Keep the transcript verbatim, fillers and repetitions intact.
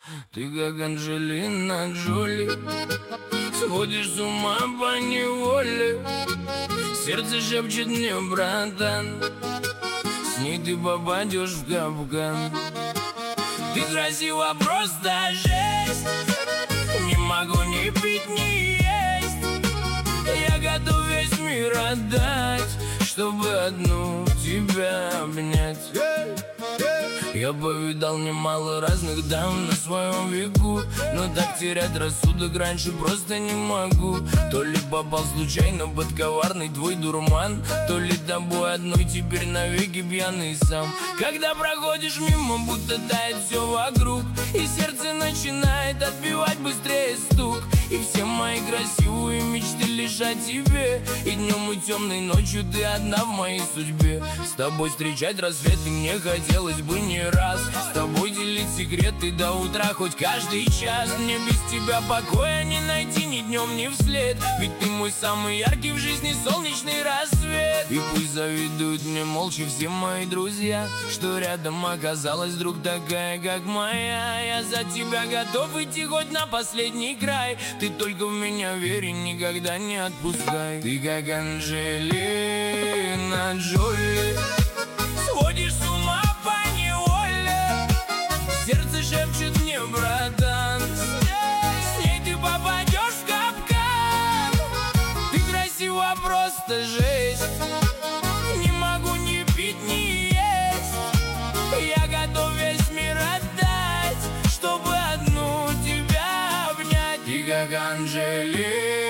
Ты как Анджелина Джоли, сводишь с ума по неволе. Сердце шепчет мне, братан, с ней ты попадешь в капкан. Ты красива, просто жесть. Не могу ни пить, ни есть. Я готов весь мир отдать, чтобы одну тебя обнять. Я повидал немало разных дам на своем веку, но так терять рассудок раньше просто не могу. То ли попал случайно под коварный твой дурман, то ли тобой одной теперь навеки пьяный сам. Когда проходишь мимо, будто тает все вокруг, и сердце начинает отбивать быстрее стук. И все мои красивые мечты лишь о тебе, и днем, и темной ночью ты одна в моей судьбе. С тобой встречать рассветы мне хотелось бы не раз, с тобой делить секреты до утра хоть каждый час. Мне без тебя покоя не найти ни днем, ни вслед, ведь ты мой самый яркий в жизни солнечный рассвет. И пусть завидуют мне молча все мои друзья, что рядом оказалась вдруг такая, как моя. Я за тебя готов идти хоть на последний край, ты только в меня верь и никогда не отпускай. Ты как Анджелина Джоли, сводишь с ума по неволе. Сердце шепчет мне, братан, с ней ты попадешь в капкан. Ты красива, просто жесть. Не могу ни пить, ни есть. Я готов весь мир отдать, чтобы одну тебя обнять. Ты как Анджелина